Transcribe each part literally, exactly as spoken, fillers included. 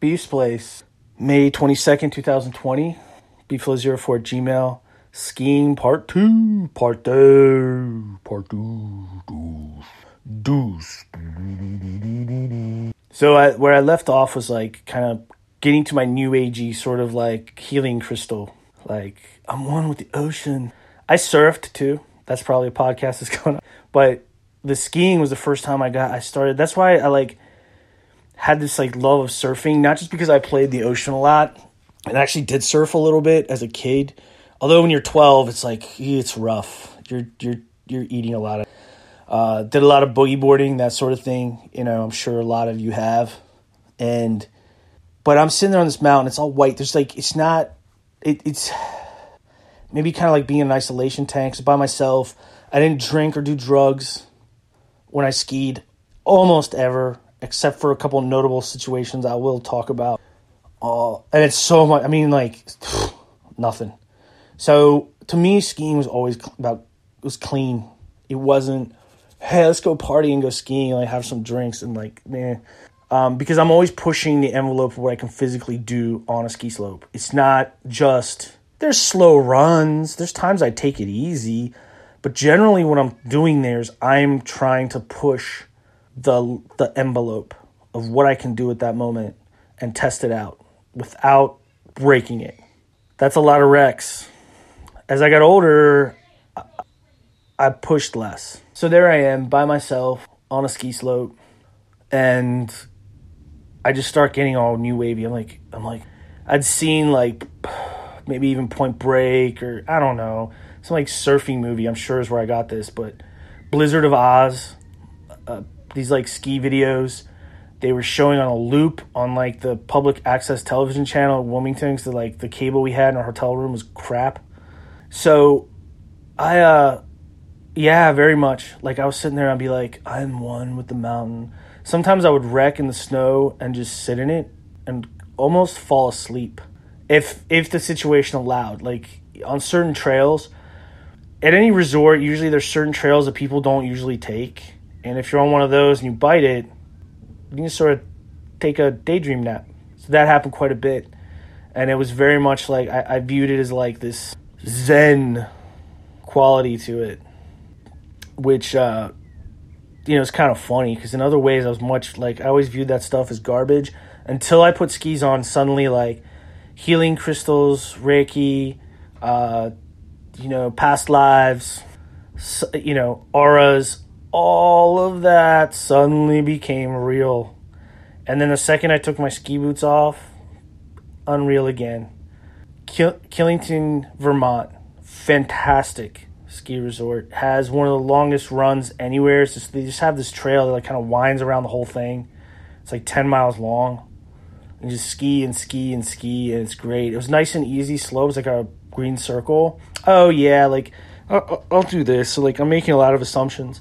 Beef's place, May twenty-second, twenty twenty. Beefflow zero four at Gmail. Skiing part two. Part two. Part two. Deuce. So I, where I left off was like kind of getting to my new agey sort of like healing crystal. Like, I'm one with the ocean. I surfed too. That's probably a podcast that's going on. But the skiing was the first time I got, I started. That's why I like had this like love of surfing, not just because I played the ocean a lot and actually did surf a little bit as a kid. Although when you're twelve, it's like, it's rough. You're, you're, you're eating a lot of, uh, did a lot of boogie boarding, that sort of thing. You know, I'm sure a lot of you have. And, but I'm sitting there on this mountain. It's all white. There's like, it's not, it, it's maybe kind of like being in an isolation tank. So by myself, I didn't drink or do drugs when I skied almost ever, except for a couple of notable situations I will talk about. Uh, and it's so much, I mean, like, nothing. So to me, skiing was always about, it was clean. It wasn't, hey, let's go party and go skiing, like have some drinks and like, man. Um, because I'm always pushing the envelope of what I can physically do on a ski slope. It's not just, there's slow runs. There's times I take it easy. But generally what I'm doing there is I'm trying to push the the envelope of what I can do at that moment and test it out without breaking it. That's a lot of recs. As I got older, I pushed less. So there I am by myself on a ski slope, and I just start getting all new wavy. I'm like, I'm like, I'd seen like maybe even Point Break or I don't know, some like surfing movie. I'm sure is where I got this, but Blizzard of Oz. Uh, these like ski videos they were showing on a loop on like the public access television channel at Wilmington, because like the cable we had in our hotel room was crap. So I, uh, yeah, very much. Like I was sitting there and I'd be like, I'm one with the mountain. Sometimes I would wreck in the snow and just sit in it and almost fall asleep if if the situation allowed. Like on certain trails, at any resort, usually there's certain trails that people don't usually take. And if you're on one of those and you bite it, you can sort of take a daydream nap. So that happened quite a bit. And it was very much like, I, I viewed it as like this Zen quality to it, which, uh, you know, is kind of funny because in other ways I was much like, I always viewed that stuff as garbage until I put skis on. Suddenly, like healing crystals, Reiki, uh, you know, past lives, you know, auras, all of that suddenly became real. And then the second I took my ski boots off, unreal again. Kill- Killington, Vermont, fantastic ski resort. Has one of the longest runs anywhere. It's just, they just have this trail that like kind of winds around the whole thing. It's like ten miles long. And just ski and ski and ski, and it's great. It was nice and easy slopes, like a green circle. Oh yeah, like I'll, I'll do this. So like I'm making a lot of assumptions.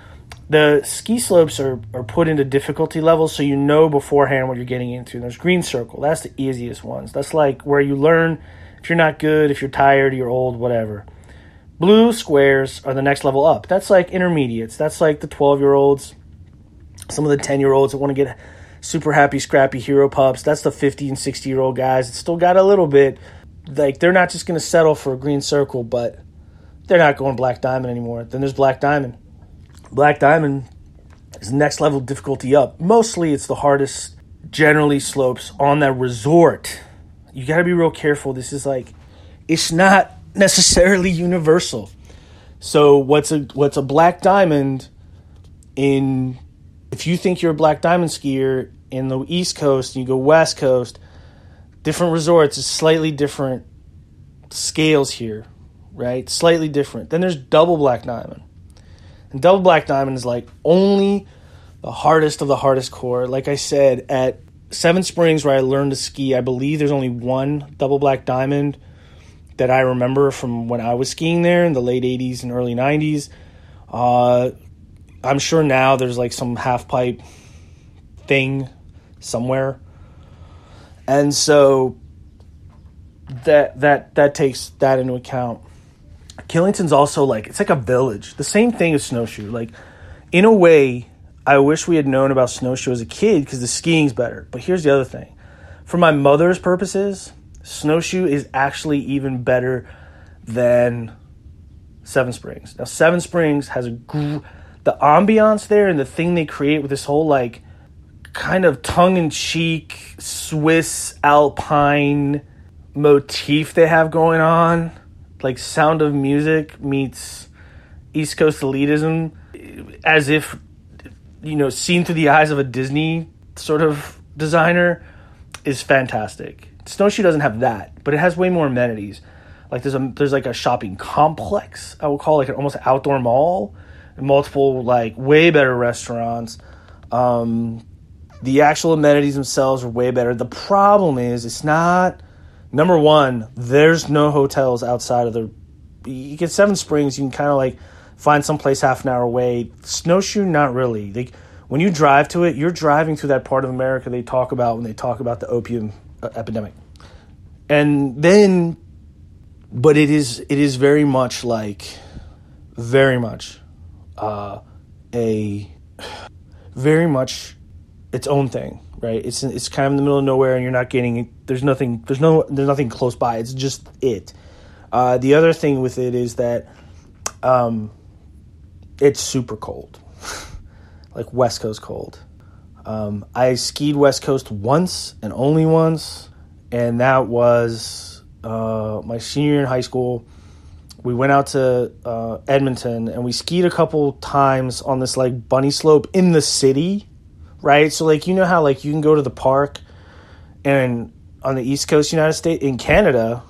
The ski slopes are, are put into difficulty levels so you know beforehand what you're getting into. There's green circle. That's the easiest ones. That's like where you learn if you're not good, if you're tired, you're old, whatever. Blue squares are the next level up. That's like intermediates. That's like the twelve-year-olds, some of the ten-year-olds that want to get super happy, scrappy hero pups. That's the fifty and sixty-year-old guys that still got a little bit. Like, they're not just going to settle for a green circle, but they're not going Black Diamond anymore. Then there's Black Diamond. Black Diamond is next level difficulty up. Mostly it's the hardest, generally slopes on that resort. You got to be real careful. This is like, it's not necessarily universal. So what's a what's a Black Diamond in, if you think you're a Black Diamond skier in the East Coast and you go West Coast, different resorts is slightly different scales here, right? Slightly different. Then there's double Black Diamond. And double Black Diamond is like only the hardest of the hardest core. Like I said, at Seven Springs where I learned to ski, I believe there's only one double Black Diamond that I remember from when I was skiing there in the late eighties and early nineties. Uh, I'm sure now there's like some half pipe thing somewhere. And so that that that takes that into account. Killington's also like, it's like a village. The same thing as Snowshoe. Like, in a way, I wish we had known about Snowshoe as a kid because the skiing's better. But here's the other thing. for my mother's purposes, Snowshoe is actually even better than Seven Springs. Now, Seven Springs has a gr- the ambiance there and the thing they create with this whole like kind of tongue-in-cheek Swiss Alpine motif they have going on, like Sound of Music meets East Coast elitism, as if, you know, seen through the eyes of a Disney sort of designer, is fantastic. Snowshoe doesn't have that, but it has way more amenities. Like there's a there's like a shopping complex, I would call it, like an almost outdoor mall, and multiple like way better restaurants. Um, the actual amenities themselves are way better. The problem is it's not, number one, there's no hotels outside of the, you get Seven Springs, you can kind of like find someplace half an hour away. Snowshoe, not really. Like when you drive to it, you're driving through that part of America they talk about when they talk about the opium uh, epidemic. And then, but it is it is very much like, very much uh, a, very much its own thing, right? It's it's kind of in the middle of nowhere, and you're not getting, there's nothing, there's no, there's nothing close by. It's just it. Uh, the other thing with it is that um, it's super cold, like West Coast cold. Um, I skied West Coast once and only once, and that was uh, my senior year in high school. We went out to uh, Edmonton, and we skied a couple times on this like bunny slope in the city, right? So like, you know how like you can go to the park, and on the East Coast United States, in Canada,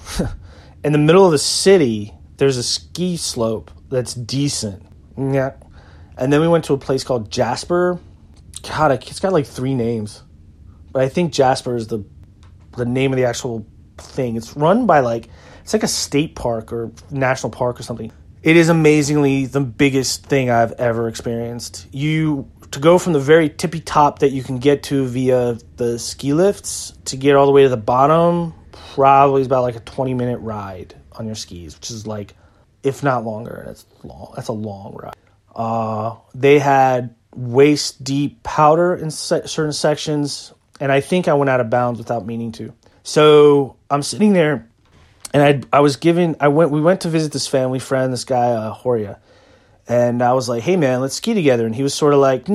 in the middle of the city, there's a ski slope that's decent. Yeah. And then we went to a place called Jasper. God, it's got like three names, but I think Jasper is the the name of the actual thing. It's run by like, it's like a state park or national park or something. It is amazingly the biggest thing I've ever experienced. You, to go from the very tippy top that you can get to via the ski lifts to get all the way to the bottom, probably is about like a twenty minute ride on your skis, which is like, if not longer, and it's long. That's a long ride. Uh, they had waist deep powder in se- certain sections, and I think I went out of bounds without meaning to. So I'm sitting there, and I I was given I went we went to visit this family friend, this guy uh, Horia, and I was like, hey man, let's ski together. And he was sort of like,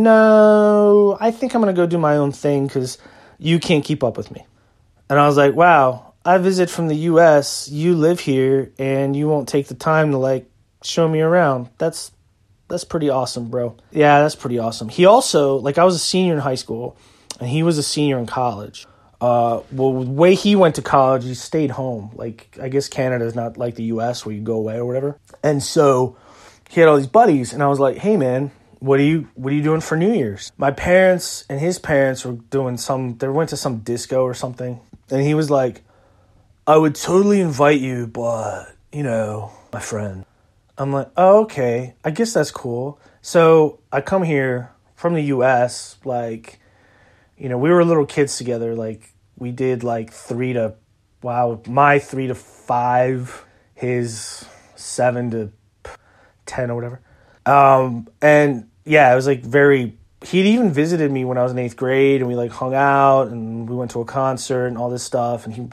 no, I think I'm gonna go do my own thing because you can't keep up with me. And I was like, wow, I visit from the U S, you live here, and you won't take the time to like show me around. That's that's pretty awesome, bro. Yeah, that's pretty awesome. He also, like, I was a senior in high school, and he was a senior in college. Uh, well, the way he went to college, he stayed home. Like, I guess Canada is not like the U S where you go away or whatever. And so he had all these buddies, and I was like, hey man, what are you what are you doing for New Year's? My parents and his parents were doing some, they went to some disco or something. And he was like, I would totally invite you, but, you know, my friend. I'm like, oh, okay, I guess that's cool. So I come here from the U S, like, you know, we were little kids together. Like, we did like three to, wow, my three to five, his seven to ten or whatever. Um, and yeah, it was like very, he'd even visited me when I was in eighth grade, and we like hung out, and we went to a concert and all this stuff. And he,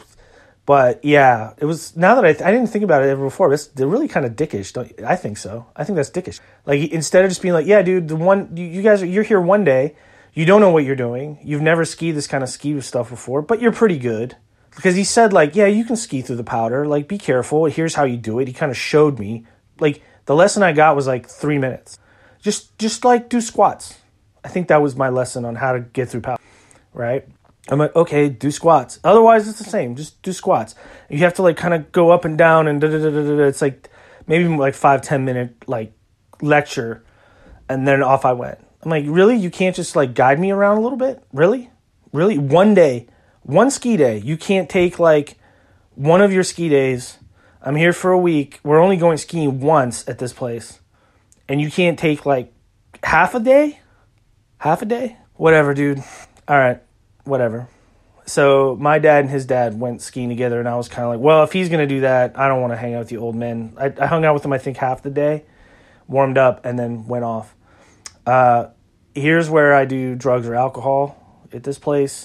but yeah, it was, now that I, th- I didn't think about it ever before, but they're really kind of dickish. Don't you? I think so. I think that's dickish. Like, instead of just being like, yeah, dude, the one, you, you guys, are, you're here one day, you don't know what you're doing, you've never skied this kind of ski stuff before, but you're pretty good. Because he said, like, yeah, you can ski through the powder, like, be careful, here's how you do it. He kind of showed me, like, the lesson I got was like three minutes. Just, just like, do squats. I think that was my lesson on how to get through powder, right? I'm like, okay, do squats. Otherwise, it's the same. Just do squats. You have to like kind of go up and down and da da da da da. It's like maybe like five ten minute like lecture, and then off I went. I'm like, really? You can't just like guide me around a little bit? Really? Really? One day, one ski day. You can't take like one of your ski days. I'm here for a week. We're only going skiing once at this place, and you can't take like half a day? Half a day? Whatever, dude. All right. Whatever. So my dad and his dad went skiing together, and I was kind of like, well, if he's going to do that, I don't want to hang out with the old men. I, I hung out with him, I think, half the day, warmed up, and then went off. Uh, here's where I do drugs or alcohol at this place.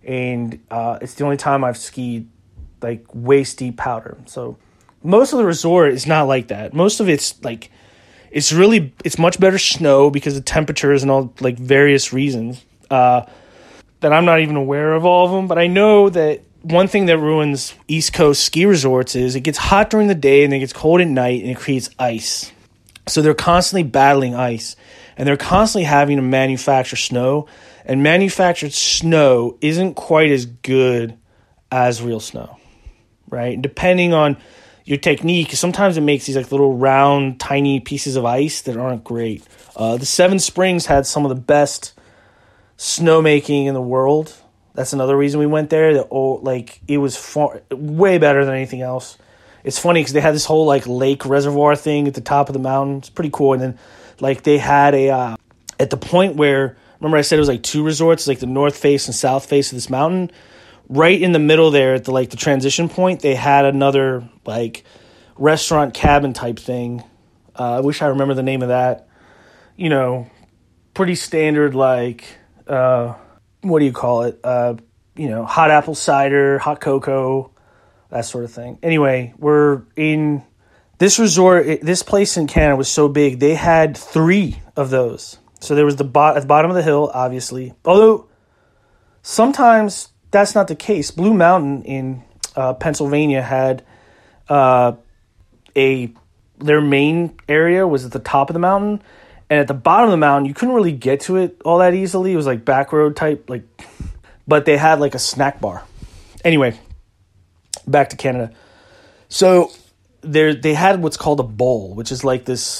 and uh, it's the only time I've skied like waist deep powder. So most of the resort is not like that. Most of it's like it's really it's much better snow because of temperatures and all like various reasons uh, that I'm not even aware of all of them. But I know that one thing that ruins East Coast ski resorts is it gets hot during the day and it gets cold at night and it creates ice. So they're constantly battling ice and they're constantly having to manufacture snow, and manufactured snow isn't quite as good as real snow, right? And depending on your technique, sometimes it makes these like little round, tiny pieces of ice that aren't great. Uh, the Seven Springs had some of the best snowmaking in the world. That's another reason we went there. That oh, like it was far, way better than anything else. It's funny because they had this whole like lake reservoir thing at the top of the mountain. It's pretty cool. And then like they had a uh, at the point where, remember I said it was like two resorts, like the north face and south face of this mountain. Right in the middle there at the like the transition point, they had another like restaurant cabin type thing. Uh, I wish I remember the name of that. You know, pretty standard like. Uh, what do you call it? Uh, you know, hot apple cider, hot cocoa, that sort of thing. Anyway, we're in this resort. This place in Canada was so big. They had three of those. So there was the bot at the bottom of the hill, obviously. Although sometimes that's not the case. Blue Mountain in uh, Pennsylvania had uh, a their main area was at the top of the mountain. And at the bottom of the mountain, you couldn't really get to it all that easily. It was like back road type, like, but they had like a snack bar. Anyway, back to Canada. So there, they had what's called a bowl, which is like this,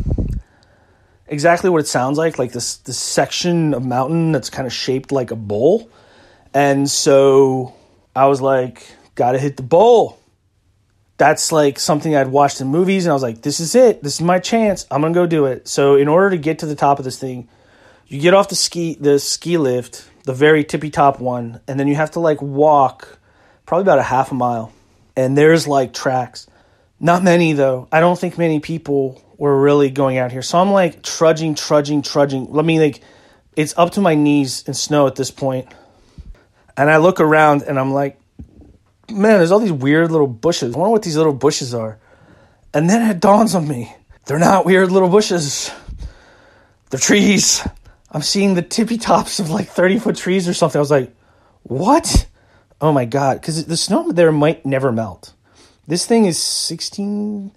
exactly what it sounds like, like this this section of mountain that's kind of shaped like a bowl. And so I was like, gotta hit the bowl. That's like something I'd watched in movies, and I was like, this is it. This is my chance. I'm going to go do it. So in order to get to the top of this thing, you get off the ski the ski lift, the very tippy top one, and then you have to like walk probably about a half a mile. And there's like tracks. Not many, though. I don't think many people were really going out here. So I'm like trudging, trudging, trudging. Let me like, it's up to my knees in snow at this point. And I look around and I'm like, man, there's all these weird little bushes. I wonder what these little bushes are. And then it dawns on me. They're not weird little bushes. They're trees. I'm seeing the tippy tops of like thirty-foot trees or something. I was like, what? Oh, my God. Because the snow there might never melt. This thing is sixteen.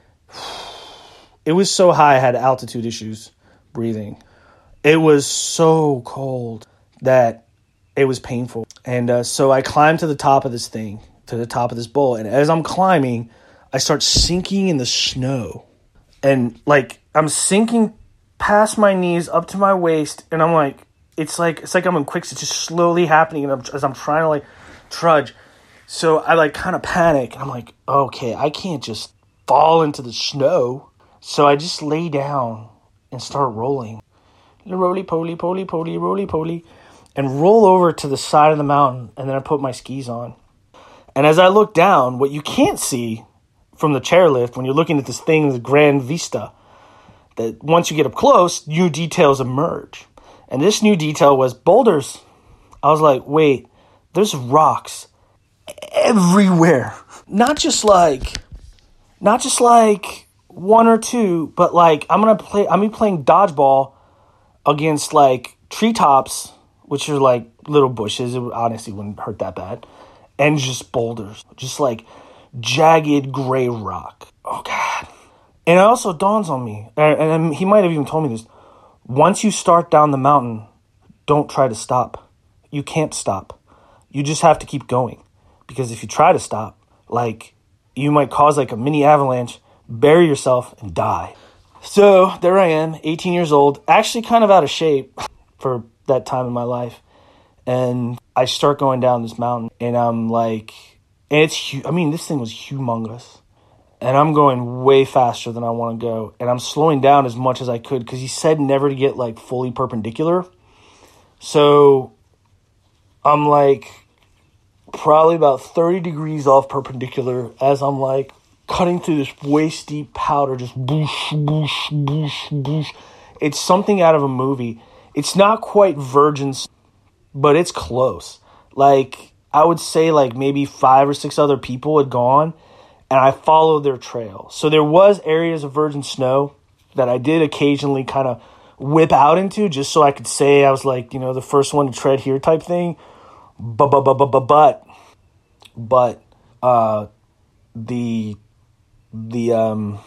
It was so high, I had altitude issues breathing. It was so cold that it was painful. And uh, so I climbed to the top of this thing, to the top of this bowl. And as I'm climbing, I start sinking in the snow. And like I'm sinking past my knees up to my waist. And I'm like, it's like, it's like I'm in quicksand. It's just slowly happening. And I'm, as I'm trying to like trudge. So I like kind of panic. And I'm like, okay, I can't just fall into the snow. So I just lay down and start rolling. Roly-poly, poly-poly, roly-poly. And roll over to the side of the mountain, and then I put my skis on. And as I look down, what you can't see from the chairlift when you're looking at this thing, the grand vista, that once you get up close, new details emerge. And this new detail was boulders. I was like, wait, there's rocks everywhere. Not just like, not just like one or two, but like I'm gonna play. I'm gonna be playing dodgeball against like treetops, which are like little bushes. It honestly wouldn't hurt that bad. And just boulders. Just like jagged gray rock. Oh, God. And it also dawns on me, and, and he might have even told me this, once you start down the mountain, don't try to stop. You can't stop. You just have to keep going. Because if you try to stop, like, you might cause like a mini avalanche, bury yourself, and die. So there I am, eighteen years old, actually kind of out of shape for that time in my life. And I start going down this mountain, and I'm like, and it's, hu- I mean, this thing was humongous. And I'm going way faster than I want to go. And I'm slowing down as much as I could because he said never to get like fully perpendicular. So I'm like probably about thirty degrees off perpendicular as I'm like cutting through this waist deep powder, just boosh, boosh, boosh, boosh. It's something out of a movie. It's not quite Virgin, but it's close. Like, I would say like maybe five or six other people had gone, and I followed their trail. So there was areas of virgin snow that I did occasionally kind of whip out into just so I could say I was like, you know, the first one to tread here type thing. But, but, but, but, but, but, but, uh, the, the, um,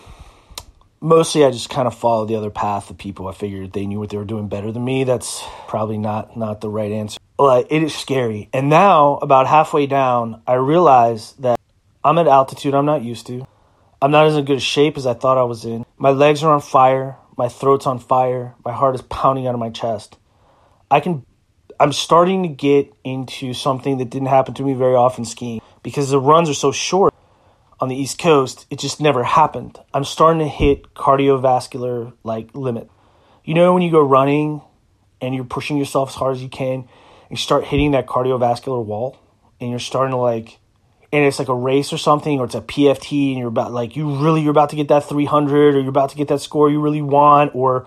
mostly I just kind of followed the other path of people. I figured they knew what they were doing better than me. That's probably not, not the right answer. Like, it is scary. And now, about halfway down, I realize that I'm at altitude I'm not used to. I'm not as in good shape as I thought I was in. My legs are on fire. My throat's on fire. My heart is pounding out of my chest. I can, I'm starting to get into something that didn't happen to me very often skiing. Because the runs are so short on the East Coast, it just never happened. I'm starting to hit cardiovascular, like, limit. You know when you go running and you're pushing yourself as hard as you can, you start hitting that cardiovascular wall, and you're starting to, like, and it's like a race or something, or it's a P F T, and you're about, like, you really, you're about to get that three hundred, or you're about to get that score you really want, or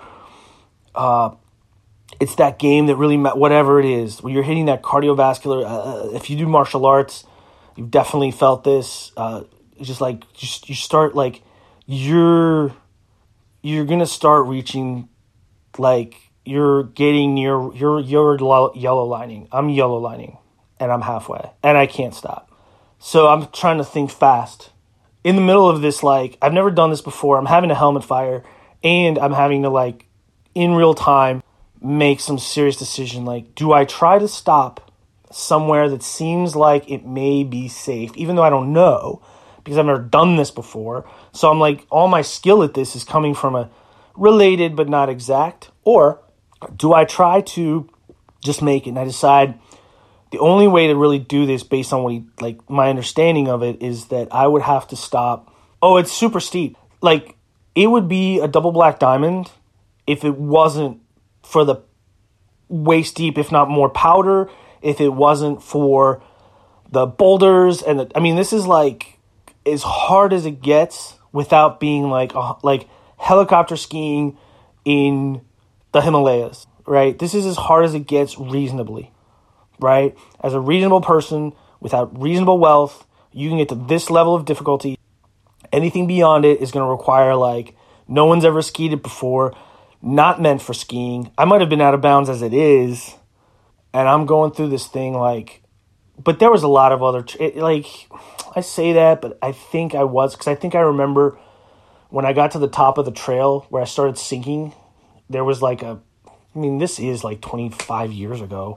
uh, it's that game that really, ma- whatever it is, where you're hitting that cardiovascular, uh, if you do martial arts, you've definitely felt this, uh, it's just like, just, you start, like, you're, you're going to start reaching, like, you're getting near, you're, you're yellow lining. I'm yellow lining, and I'm halfway, and I can't stop. So I'm trying to think fast. In the middle of this, like, I've never done this before. I'm having a helmet fire, and I'm having to, like, in real time, make some serious decision. Like, do I try to stop somewhere that seems like it may be safe, even though I don't know, because I've never done this before. So I'm like, all my skill at this is coming from a related but not exact. Or do I try to just make it? And I decide the only way to really do this, based on what he, like, my understanding of it, is that I would have to stop. Oh, it's super steep. Like, it would be a double black diamond if it wasn't for the waist deep, if not more powder, if it wasn't for the boulders. And the, I mean, this is like as hard as it gets without being like, uh, like helicopter skiing in the Himalayas, right? This is as hard as it gets reasonably, right? As a reasonable person without reasonable wealth, you can get to this level of difficulty. Anything beyond it is going to require, like, no one's ever skied it before, not meant for skiing. I might have been out of bounds as it is, and I'm going through this thing, like, but there was a lot of other, it, like, I say that, but I think I was, because I think I remember when I got to the top of the trail where I started sinking, there was like a, I mean, this is like twenty-five years ago.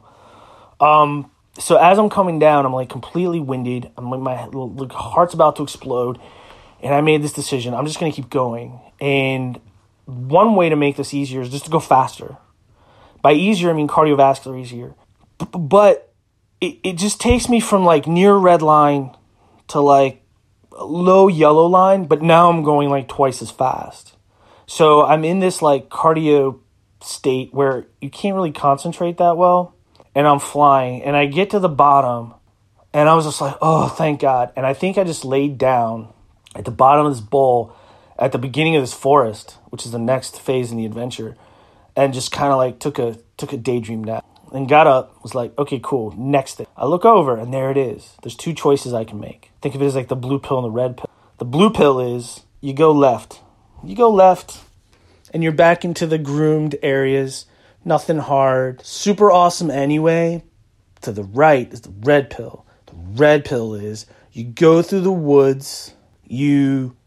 Um, so as I'm coming down, I'm like completely winded. I'm like, my like, heart's about to explode. And I made this decision. I'm just going to keep going. And one way to make this easier is just to go faster. By easier, I mean cardiovascular easier. B- but it, it just takes me from like near red line to like low yellow line. But now I'm going like twice as fast. So I'm in this like cardio state where you can't really concentrate that well. And I'm flying. And I get to the bottom. And I was just like, oh, thank God. And I think I just laid down at the bottom of this bowl at the beginning of this forest, which is the next phase in the adventure, and just kind of like took a took a daydream nap and got up, was like, okay, cool, next thing. I look over, and there it is. There's two choices I can make. Think of it as like the blue pill and the red pill. The blue pill is you go left. You go left, and you're back into the groomed areas. Nothing hard. Super awesome anyway. To the right is the red pill. The red pill is you go through the woods, you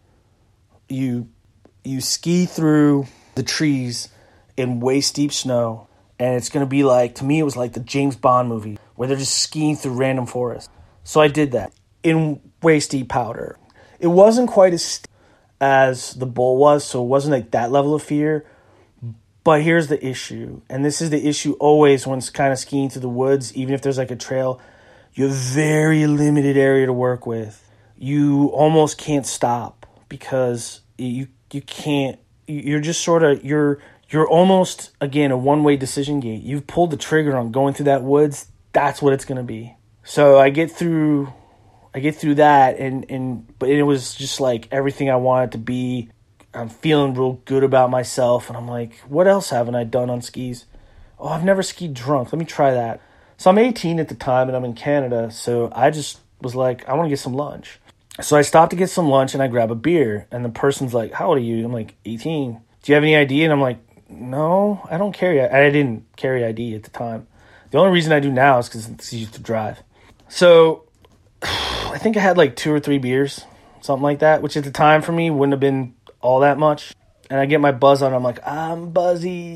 you you ski through the trees in waist deep snow, and it's going to be like, to me it was like the James Bond movie where they're just skiing through random forests. So I did that in waist deep powder. It wasn't quite as steep as the bowl was, so it wasn't like that level of fear. But here's the issue, and this is the issue always when it's kind of skiing through the woods, even if there's like a trail, you have very limited area to work with. You almost can't stop because you you can't, you're just sort of, you're you're almost, again, a one-way decision gate. You've pulled the trigger on going through that woods, that's what it's going to be. So I get through, I get through that, and, and but it was just like everything I wanted to be. I'm feeling real good about myself, and I'm like, what else haven't I done on skis? Oh, I've never skied drunk. Let me try that. So I'm eighteen at the time and I'm in Canada. So I just was like, I want to get some lunch. So I stopped to get some lunch and I grab a beer. And the person's like, how old are you? I'm like, eighteen. Do you have any I D? And I'm like, no, I don't carry. I didn't carry I D at the time. The only reason I do now is because it's easy to drive. So I think I had like two or three beers, something like that, which at the time for me wouldn't have been all that much. And I get my buzz on. I'm like, I'm buzzy.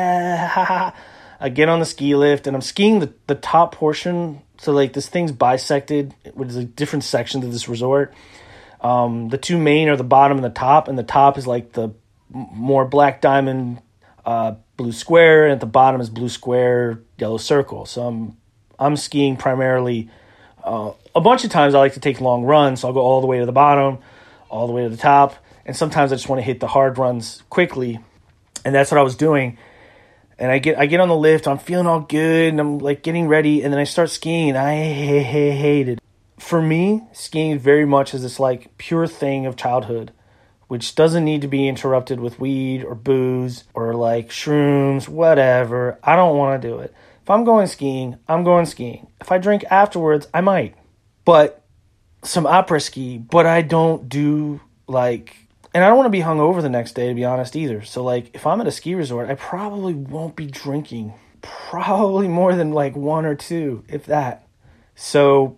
Yeah. I get on the ski lift and I'm skiing the, the top portion. So like this thing's bisected, which is like different sections of this resort. Um, the two main are the bottom and the top. And the top is like the more black diamond, uh, blue square. And at the bottom is blue square, yellow circle. So I'm, I'm skiing primarily. Uh, a bunch of times I like to take long runs. So I'll go all the way to the bottom, all the way to the top. And sometimes I just want to hit the hard runs quickly. And that's what I was doing. And I get I get on the lift. I'm feeling all good. And I'm like getting ready. And then I start skiing. And I ha- ha- hate it. For me, skiing very much is this like pure thing of childhood, which doesn't need to be interrupted with weed or booze or like shrooms, whatever. I don't want to do it. If I'm going skiing, I'm going skiing. If I drink afterwards, I might. But some après-ski. But I don't do like... And I don't want to be hungover the next day, to be honest, either. So, like, if I'm at a ski resort, I probably won't be drinking. Probably more than, like, one or two, if that. So,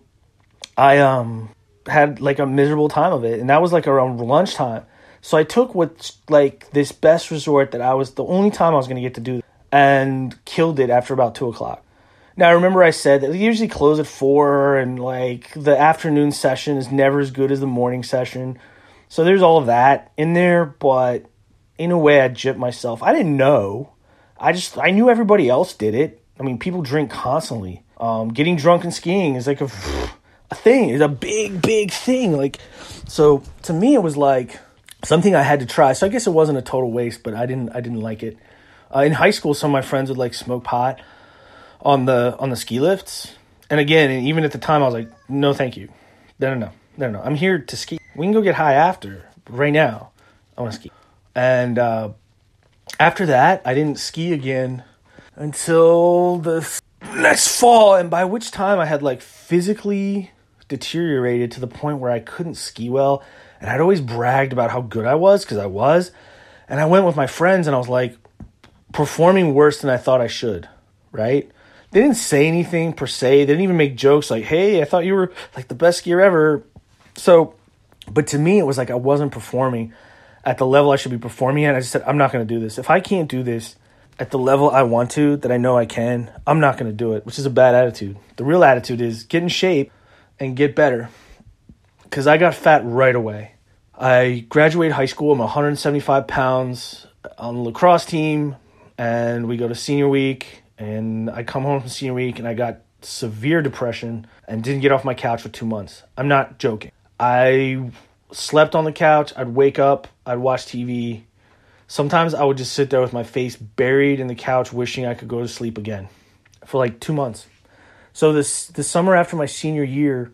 I um had, like, a miserable time of it. And that was, like, around lunchtime. So, I took what's, like, this best resort that I was... The only time I was going to get to do and killed it after about two o'clock. Now, I remember I said that they usually close at four. And, like, the afternoon session is never as good as the morning session. So there's all of that in there, but in a way I gypped myself. I didn't know. I just, I knew everybody else did it. I mean, people drink constantly. Um, getting drunk and skiing is like a, a thing. It's a big, big thing. Like, so to me it was like something I had to try. So I guess it wasn't a total waste, but I didn't, I didn't like it. Uh, in high school, some of my friends would like smoke pot on the, on the ski lifts. And again, and even at the time I was like, no, thank you. No, no, no. No, no, I'm here to ski. We can go get high after. But right now, I want to ski. And uh, after that, I didn't ski again until the next fall. And by which time I had like physically deteriorated to the point where I couldn't ski well. And I'd always bragged about how good I was, because I was. And I went with my friends and I was like performing worse than I thought I should, right? They didn't say anything per se. They didn't even make jokes like, hey, I thought you were like the best skier ever. So, but to me, it was like I wasn't performing at the level I should be performing at. I just said, I'm not going to do this. If I can't do this at the level I want to, that I know I can, I'm not going to do it, which is a bad attitude. The real attitude is get in shape and get better, because I got fat right away. I graduated high school. I'm one hundred seventy-five pounds on the lacrosse team, and we go to senior week, and I come home from senior week, and I got severe depression and didn't get off my couch for two months. I'm not joking. I slept on the couch. I'd wake up. I'd watch T V. Sometimes I would just sit there with my face buried in the couch wishing I could go to sleep again for like two months. So this the summer after my senior year,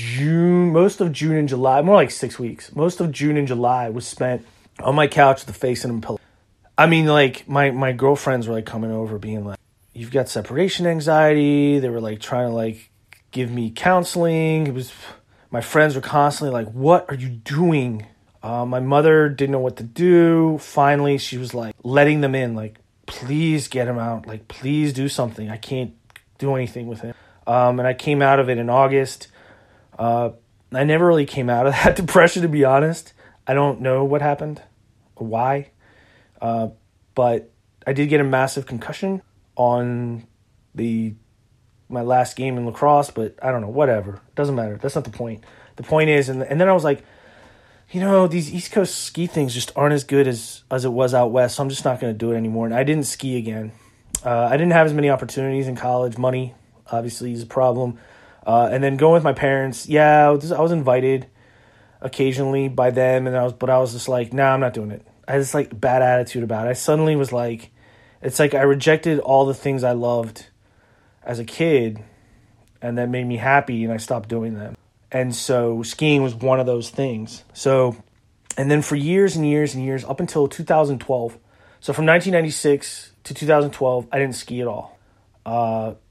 June, most of June and July, more like six weeks, most of June and July was spent on my couch with the face in a pillow. I mean, like, my, my girlfriends were like coming over being like, you've got separation anxiety. They were like trying to like give me counseling. It was... My friends were constantly like, what are you doing? Uh, my mother didn't know what to do. Finally, she was like letting them in, like, please get him out. Like, please do something. I can't do anything with him. Um, and I came out of it in August. Uh, I never really came out of that depression, to be honest. I don't know what happened or why. Uh, but I did get a massive concussion on the my last game in lacrosse, but I don't know, whatever. Doesn't matter. That's not the point. The point is, and and then I was like, you know, these East Coast ski things just aren't as good as, as it was out West, so I'm just not going to do it anymore. And I didn't ski again. Uh, I didn't have as many opportunities in college. Money, obviously, is a problem. Uh, and then going with my parents, yeah, I was, I was invited occasionally by them, and I was, but I was just like, nah, I'm not doing it. I had this like bad attitude about it. I suddenly was like, it's like I rejected all the things I loved as a kid, and that made me happy, and I stopped doing them. And so skiing was one of those things. So, and then for years and years and years, up until two thousand twelve, so from nineteen ninety-six to two thousand twelve, I didn't ski at all. Uh,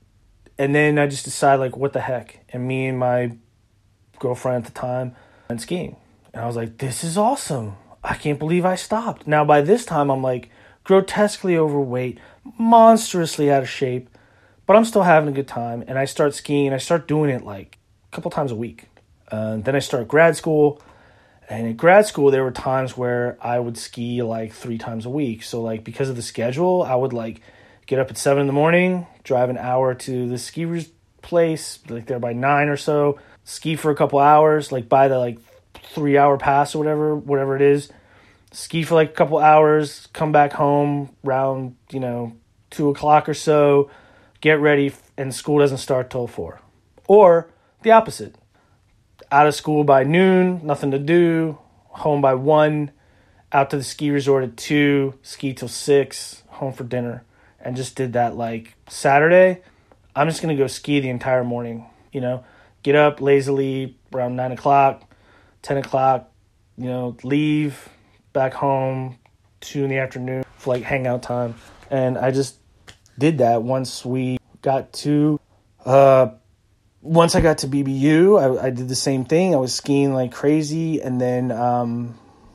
And then I just decided, like, what the heck? And me and my girlfriend at the time went skiing. And I was like, this is awesome. I can't believe I stopped. Now, by this time, I'm, like, grotesquely overweight, monstrously out of shape, but I'm still having a good time. And I start skiing, and I start doing it, like, a couple times a week. Uh, then I start grad school. And in grad school, there were times where I would ski, like, three times a week. So, like, because of the schedule, I would, like, get up at seven in the morning, drive an hour to the ski place, like there by nine or so, ski for a couple hours, like buy the like three hour pass or whatever, whatever it is, ski for like a couple hours, come back home around, you know, two o'clock or so, get ready, and school doesn't start till four. Or the opposite, out of school by noon, nothing to do, home by one, out to the ski resort at two, ski till six, home for dinner. And just did that, like, Saturday, I'm just going to go ski the entire morning, you know, get up lazily around nine o'clock, ten o'clock, you know, leave, back home, two in the afternoon for, like, hangout time. And I just did that once we got to, uh, once I got to B B U, I, I did the same thing. I was skiing like crazy, and then um,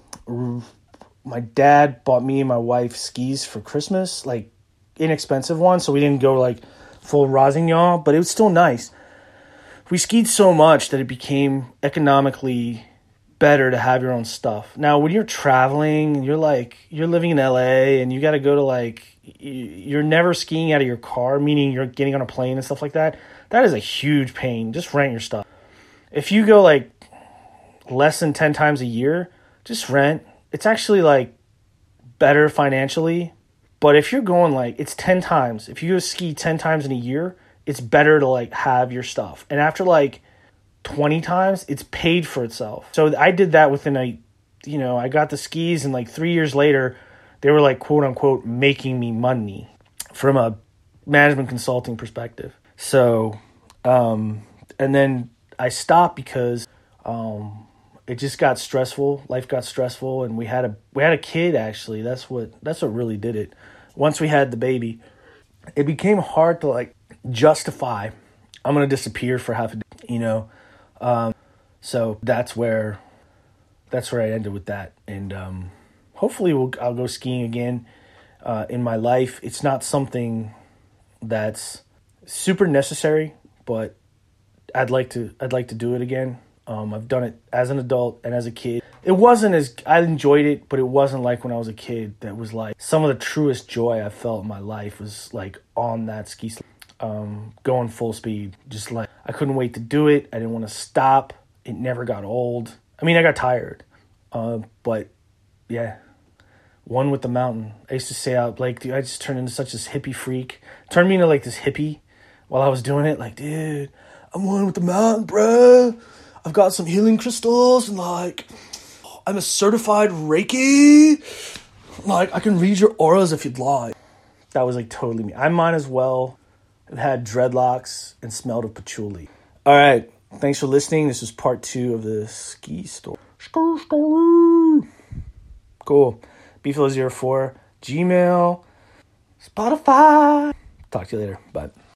my dad bought me and my wife skis for Christmas, like, inexpensive one, so we didn't go like full Rossignol, but it was still nice. We skied so much that it became economically better to have your own stuff. Now, when you're traveling, you're like, you're living in L A and you got to go to like, you're never skiing out of your car, meaning you're getting on a plane and stuff like that. That is a huge pain. Just rent your stuff. If you go like less than ten times a year, just rent. It's actually like better financially. But if you're going like, it's ten times. If you go ski ten times in a year, it's better to like have your stuff. And after like twenty times, it's paid for itself. So I did that within a, you know, I got the skis, and like three years later, they were like, quote unquote, making me money from a management consulting perspective. So, um, and then I stopped because um, it just got stressful. Life got stressful, and we had a we had a kid. Actually, that's what that's what really did it. Once we had the baby, it became hard to like justify, I'm gonna disappear for half a day, you know. Um, so that's where that's where I ended with that, and um, hopefully we'll I'll go skiing again uh, in my life. It's not something that's super necessary, but I'd like to I'd like to do it again. Um, I've done it as an adult and as a kid. It wasn't as, I enjoyed it, but it wasn't like when I was a kid. That was like, some of the truest joy I felt in my life was like on that ski slope, um, going full speed. Just like, I couldn't wait to do it. I didn't want to stop. It never got old. I mean, I got tired, uh, but yeah, one with the mountain. I used to say out, like, dude, I just turned into such this hippie freak. Turned me into like this hippie while I was doing it. Like, dude, I'm one with the mountain, bro. I've got some healing crystals, and like, I'm a certified Reiki. Like, I can read your auras if you'd like. That was like totally me. I might as well have had dreadlocks and smelled of patchouli. All right. Thanks for listening. This is part two of the ski story. Cool. B F L zero four, Gmail, Spotify. Talk to you later. Bye.